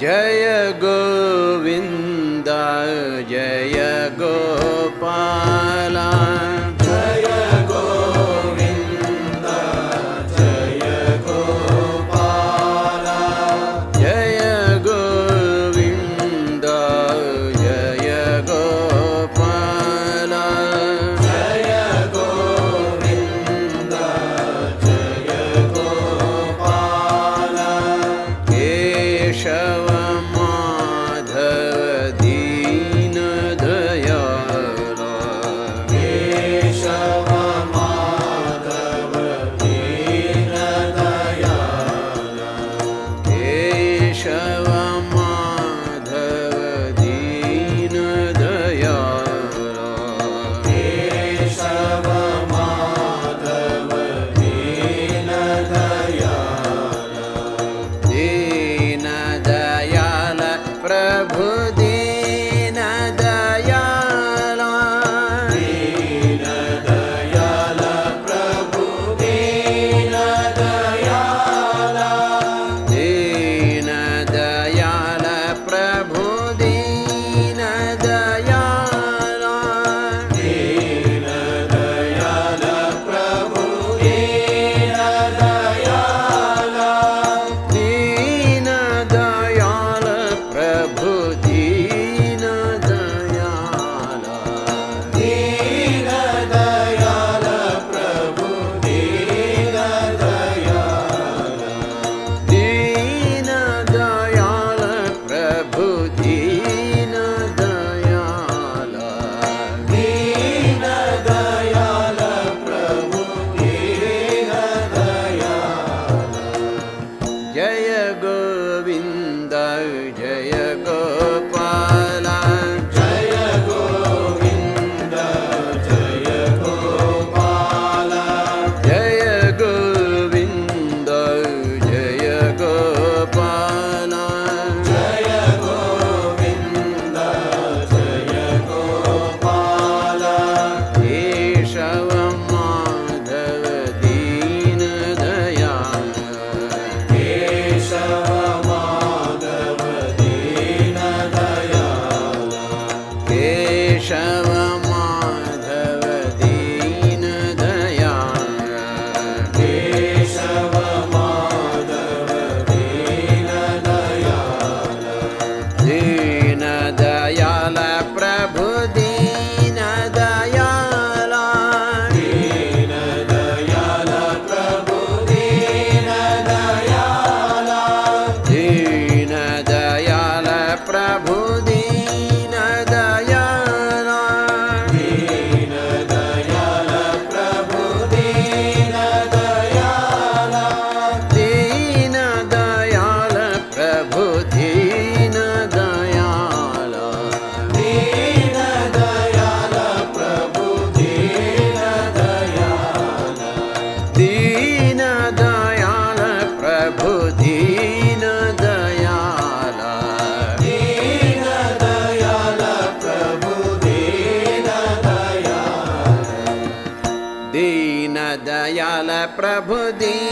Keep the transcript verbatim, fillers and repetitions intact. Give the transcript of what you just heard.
ಜಯ Govinda ಜಯ Gopala ಜಯ Govinda ಜಯ Gopala ಜಯ Govinda ಜಯ Gopala ಜಯ Govinda ಜಯ Gopala Keshava Madhava ದೀನ Dayal Keshava Madhava ದೀನ Dayal Keshava Madhava ದೀನ Dayal Keshava Madhava ದೀನ Dayal ದೀನ Dayal ಪ್ರಭು ದೀನ Dayal ದೀನ Dayal ಪ್ರಭು ದೀನ Dayal ದೀನ Dayal ಪ್ರಭು ದೀನ Dayal ದೀನ Dayal ಪ್ರಭು ದೀನ Dayal ದೀನ Dayal ಪ್ರಭು ದೀನ Dayal ದೀನ Dayal ಪ್ರಭು ದೀನ Dayal ದೀನ Dayal ಪ್ರಭು ದೀನ Dayal ದೀನ Dayal ಪ್ರಭು ದೀನ Dayal ಜಯ Govinda ಜಯ Gopala ಜಯ Govinda ಜಯ Gopala ಜಯ Govinda ಜಯ Gopala ಜಯ Govinda ಜಯ Gopala Keshava Madhava ದೀನ Dayal Keshava Madhava ದೀನ Dayal Keshava Madhava ದೀನ Dayal Keshava Madhava ದೀನ Dayal ದೀನ Dayal ಪ್ರಭು ದೀನ Dayal ದೀನ Dayal ಪ್ರಭು ದೀನ Dayal ದೀನ Dayal ಪ್ರಭು ದೀನ Dayal ದೀನ Dayal ಪ್ರಭು ದೀನ Dayal ದೀನ Dayal ಪ್ರಭು ದೀನ Dayal ದೀನ Dayal ಪ್ರಭು ದೀನ Dayal ದೀನ Dayal ಪ್ರಭು ದೀನ Dayal ದೀನ Dayal ಪ್ರಭು ದೀನ Dayal ದೀನ Dayal ಪ್ರಭು ದೀನ